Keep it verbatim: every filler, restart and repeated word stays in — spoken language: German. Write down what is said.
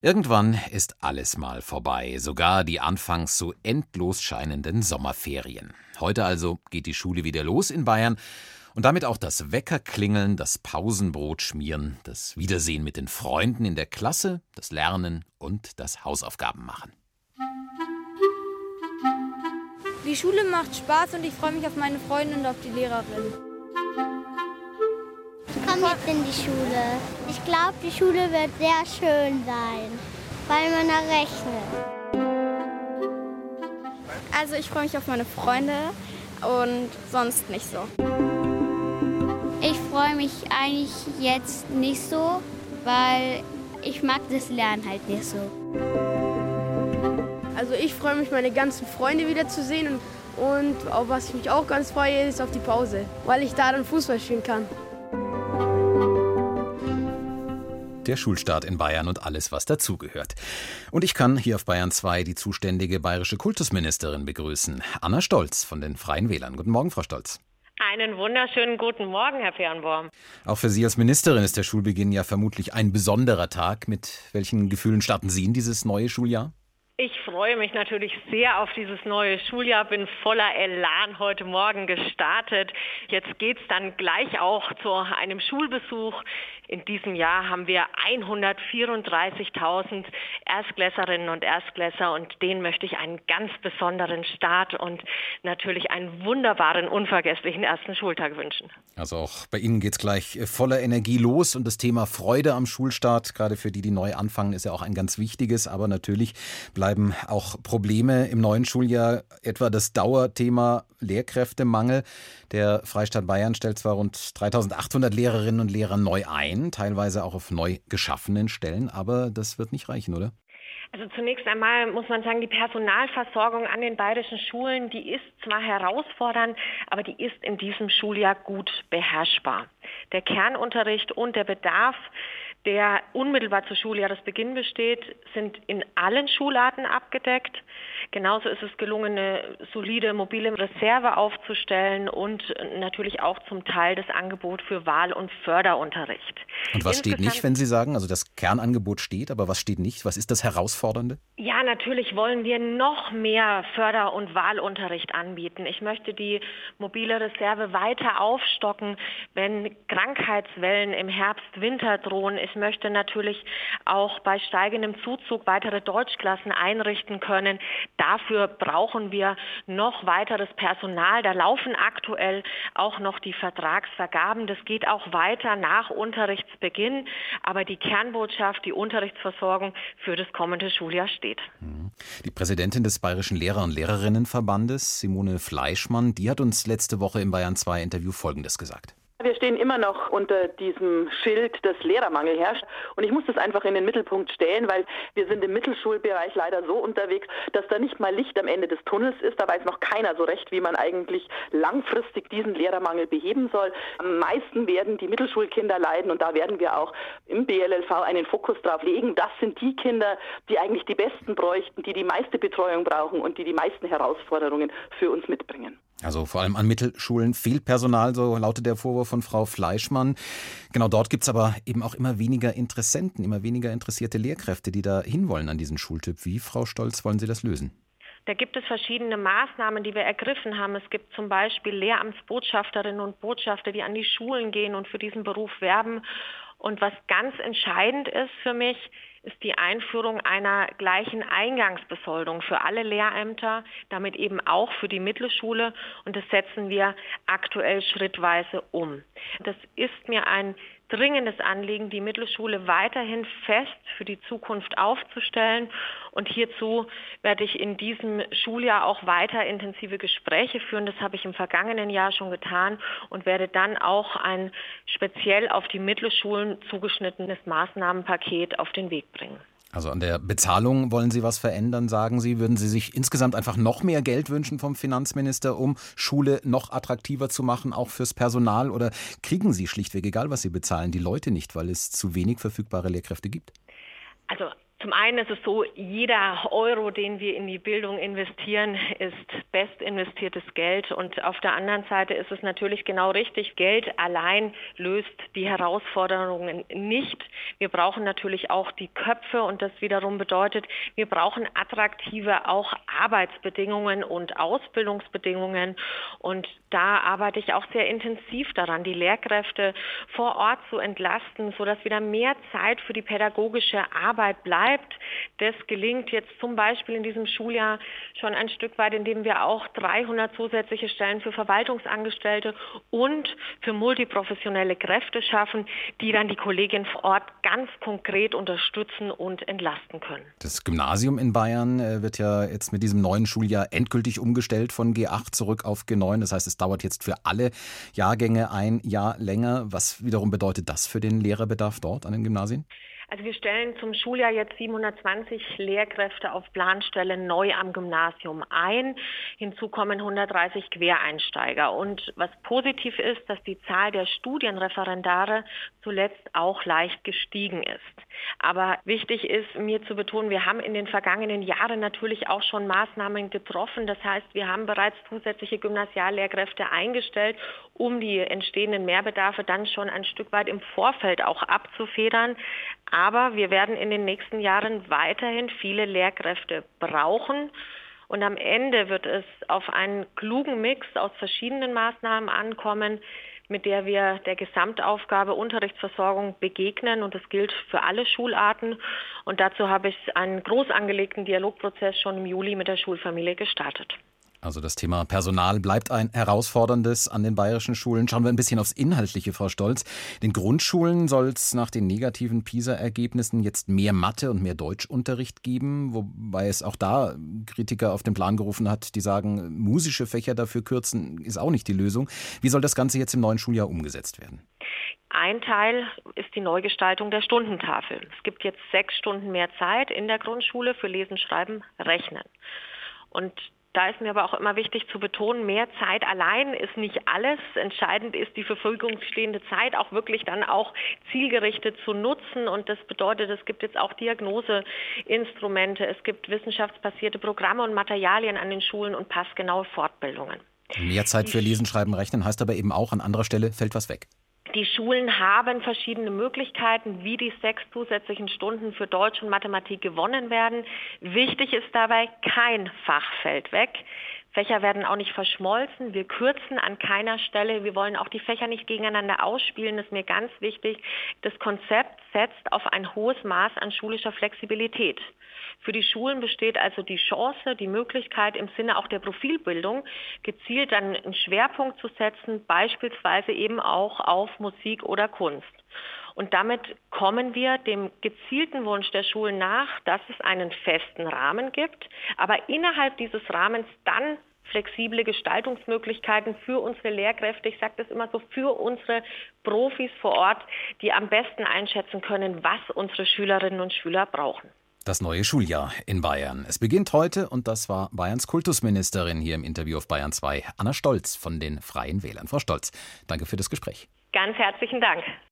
Irgendwann ist alles mal vorbei, sogar die anfangs so endlos scheinenden Sommerferien. Heute also geht die Schule wieder los in Bayern und damit auch das Weckerklingeln, das Pausenbrot schmieren, das Wiedersehen mit den Freunden in der Klasse, das Lernen und das Hausaufgaben machen. Die Schule macht Spaß und ich freue mich auf meine Freunde und auf die Lehrerin. Ich komme jetzt in die Schule. Ich glaube, die Schule wird sehr schön sein, weil man da rechnet. Also ich freue mich auf meine Freunde und sonst nicht so. Ich freue mich eigentlich jetzt nicht so, weil ich mag das Lernen halt nicht so. Also ich freue mich, meine ganzen Freunde wiederzusehen und, und auf was ich mich auch ganz freue, ist auf die Pause, weil ich da dann Fußball spielen kann. Der Schulstart in Bayern und alles, was dazugehört. Und ich kann hier auf Bayern zwei die zuständige bayerische Kultusministerin begrüßen, Anna Stolz von den Freien Wählern. Guten Morgen, Frau Stolz. Einen wunderschönen guten Morgen, Herr Fernborn. Auch für Sie als Ministerin ist der Schulbeginn ja vermutlich ein besonderer Tag. Mit welchen Gefühlen starten Sie in dieses neue Schuljahr? Ich freue mich natürlich sehr auf dieses neue Schuljahr, bin voller Elan heute Morgen gestartet. Jetzt geht es dann gleich auch zu einem Schulbesuch. In diesem Jahr haben wir hundertvierunddreißigtausend Erstklässerinnen und Erstklässler und denen möchte ich einen ganz besonderen Start und natürlich einen wunderbaren, unvergesslichen ersten Schultag wünschen. Also auch bei Ihnen geht es gleich voller Energie los und das Thema Freude am Schulstart, gerade für die, die neu anfangen, ist ja auch ein ganz wichtiges, aber natürlich bleiben auch Probleme im neuen Schuljahr, etwa das Dauerthema Lehrkräftemangel. Der Freistaat Bayern stellt zwar rund dreitausendachthundert Lehrerinnen und Lehrer neu ein, teilweise auch auf neu geschaffenen Stellen, aber das wird nicht reichen, oder? Also zunächst einmal muss man sagen, die Personalversorgung an den bayerischen Schulen, die ist zwar herausfordernd, aber die ist in diesem Schuljahr gut beherrschbar. Der Kernunterricht und der Bedarf, der unmittelbar zu Schuljahresbeginn besteht, sind in allen Schularten abgedeckt. Genauso ist es gelungen, eine solide mobile Reserve aufzustellen und natürlich auch zum Teil das Angebot für Wahl- und Förderunterricht. Und was steht nicht, wenn Sie sagen, also das Kernangebot steht, aber was steht nicht? Was ist das Herausfordernde? Ja, natürlich wollen wir noch mehr Förder- und Wahlunterricht anbieten. Ich möchte die mobile Reserve weiter aufstocken, wenn Krankheitswellen im Herbst, Winter drohen. Ich möchte natürlich auch bei steigendem Zuzug weitere Deutschklassen einrichten können. Dafür brauchen wir noch weiteres Personal. Da laufen aktuell auch noch die Vertragsvergaben. Das geht auch weiter nach Unterrichtsbeginn. Aber die Kernbotschaft, die Unterrichtsversorgung für das kommende Schuljahr steht. Die Präsidentin des Bayerischen Lehrer- und Lehrerinnenverbandes, Simone Fleischmann, die hat uns letzte Woche im Bayern zwei Interview Folgendes gesagt. Wir stehen immer noch unter diesem Schild, dass Lehrermangel herrscht. Und ich muss das einfach in den Mittelpunkt stellen, weil wir sind im Mittelschulbereich leider so unterwegs, dass da nicht mal Licht am Ende des Tunnels ist. Da weiß noch keiner so recht, wie man eigentlich langfristig diesen Lehrermangel beheben soll. Am meisten werden die Mittelschulkinder leiden und da werden wir auch im B L L V einen Fokus drauf legen. Das sind die Kinder, die eigentlich die Besten bräuchten, die die meiste Betreuung brauchen und die die meisten Herausforderungen für uns mitbringen. Also vor allem an Mittelschulen fehlt Personal, so lautet der Vorwurf von Frau Fleischmann. Genau, dort gibt es aber eben auch immer weniger Interessenten, immer weniger interessierte Lehrkräfte, die da hinwollen an diesen Schultyp. Wie, Frau Stolz, wollen Sie das lösen? Da gibt es verschiedene Maßnahmen, die wir ergriffen haben. Es gibt zum Beispiel Lehramtsbotschafterinnen und Botschafter, die an die Schulen gehen und für diesen Beruf werben. Und was ganz entscheidend ist für mich, ist die Einführung einer gleichen Eingangsbesoldung für alle Lehrämter, damit eben auch für die Mittelschule. Und das setzen wir aktuell schrittweise um. Das ist mir ein dringendes Anliegen, die Mittelschule weiterhin fest für die Zukunft aufzustellen. Und hierzu werde ich in diesem Schuljahr auch weiter intensive Gespräche führen. Das habe ich im vergangenen Jahr schon getan und werde dann auch ein speziell auf die Mittelschulen zugeschnittenes Maßnahmenpaket auf den Weg bringen. Also an der Bezahlung wollen Sie was verändern, sagen Sie? Würden Sie sich insgesamt einfach noch mehr Geld wünschen vom Finanzminister, um Schule noch attraktiver zu machen, auch fürs Personal? Oder kriegen Sie schlichtweg, egal was Sie bezahlen, die Leute nicht, weil es zu wenig verfügbare Lehrkräfte gibt? Also Zum einen ist es so, jeder Euro, den wir in die Bildung investieren, ist best investiertes Geld. Und auf der anderen Seite ist es natürlich genau richtig, Geld allein löst die Herausforderungen nicht. Wir brauchen natürlich auch die Köpfe und das wiederum bedeutet, wir brauchen attraktive auch Arbeitsbedingungen und Ausbildungsbedingungen. Und da arbeite ich auch sehr intensiv daran, die Lehrkräfte vor Ort zu entlasten, sodass wieder mehr Zeit für die pädagogische Arbeit bleibt. Das gelingt jetzt zum Beispiel in diesem Schuljahr schon ein Stück weit, indem wir auch dreihundert zusätzliche Stellen für Verwaltungsangestellte und für multiprofessionelle Kräfte schaffen, die dann die Kolleginnen vor Ort ganz konkret unterstützen und entlasten können. Das Gymnasium in Bayern wird ja jetzt mit diesem neuen Schuljahr endgültig umgestellt von G acht zurück auf G neun. Das heißt, es dauert jetzt für alle Jahrgänge ein Jahr länger. Was wiederum bedeutet das für den Lehrerbedarf dort an den Gymnasien? Also wir stellen zum Schuljahr jetzt siebenhundertzwanzig Lehrkräfte auf Planstellen neu am Gymnasium ein. Hinzu kommen hundertdreißig Quereinsteiger. Und was positiv ist, dass die Zahl der Studienreferendare zuletzt auch leicht gestiegen ist. Aber wichtig ist mir zu betonen, wir haben in den vergangenen Jahren natürlich auch schon Maßnahmen getroffen. Das heißt, wir haben bereits zusätzliche Gymnasiallehrkräfte eingestellt, um die entstehenden Mehrbedarfe dann schon ein Stück weit im Vorfeld auch abzufedern. Aber wir werden in den nächsten Jahren weiterhin viele Lehrkräfte brauchen. Und am Ende wird es auf einen klugen Mix aus verschiedenen Maßnahmen ankommen, mit der wir der Gesamtaufgabe Unterrichtsversorgung begegnen. Und das gilt für alle Schularten. Und dazu habe ich einen groß angelegten Dialogprozess schon im Juli mit der Schulfamilie gestartet. Also das Thema Personal bleibt ein herausforderndes an den bayerischen Schulen. Schauen wir ein bisschen aufs Inhaltliche, Frau Stolz. Den Grundschulen soll es nach den negativen PISA-Ergebnissen jetzt mehr Mathe- und mehr Deutschunterricht geben, wobei es auch da Kritiker auf den Plan gerufen hat, die sagen, musische Fächer dafür kürzen ist auch nicht die Lösung. Wie soll das Ganze jetzt im neuen Schuljahr umgesetzt werden? Ein Teil ist die Neugestaltung der Stundentafel. Es gibt jetzt sechs Stunden mehr Zeit in der Grundschule für Lesen, Schreiben, Rechnen. Und da ist mir aber auch immer wichtig zu betonen, mehr Zeit allein ist nicht alles. Entscheidend ist, die zur Verfügung stehende Zeit auch wirklich dann auch zielgerichtet zu nutzen. Und das bedeutet, es gibt jetzt auch Diagnoseinstrumente, es gibt wissenschaftsbasierte Programme und Materialien an den Schulen und passgenaue Fortbildungen. Mehr Zeit für Lesen, Schreiben, Rechnen heißt aber eben auch, an anderer Stelle fällt was weg. Die Schulen haben verschiedene Möglichkeiten, wie die sechs zusätzlichen Stunden für Deutsch und Mathematik gewonnen werden. Wichtig ist dabei, kein Fach fällt weg. Fächer werden auch nicht verschmolzen. Wir kürzen an keiner Stelle. Wir wollen auch die Fächer nicht gegeneinander ausspielen. Das ist mir ganz wichtig. Das Konzept setzt auf ein hohes Maß an schulischer Flexibilität. Für die Schulen besteht also die Chance, die Möglichkeit im Sinne auch der Profilbildung gezielt dann einen Schwerpunkt zu setzen, beispielsweise eben auch auf Musik oder Kunst. Und damit kommen wir dem gezielten Wunsch der Schulen nach, dass es einen festen Rahmen gibt, aber innerhalb dieses Rahmens dann flexible Gestaltungsmöglichkeiten für unsere Lehrkräfte, ich sage das immer so, für unsere Profis vor Ort, die am besten einschätzen können, was unsere Schülerinnen und Schüler brauchen. Das neue Schuljahr in Bayern. Es beginnt heute und das war Bayerns Kultusministerin hier im Interview auf Bayern zwei, Anna Stolz von den Freien Wählern. Frau Stolz, danke für das Gespräch. Ganz herzlichen Dank.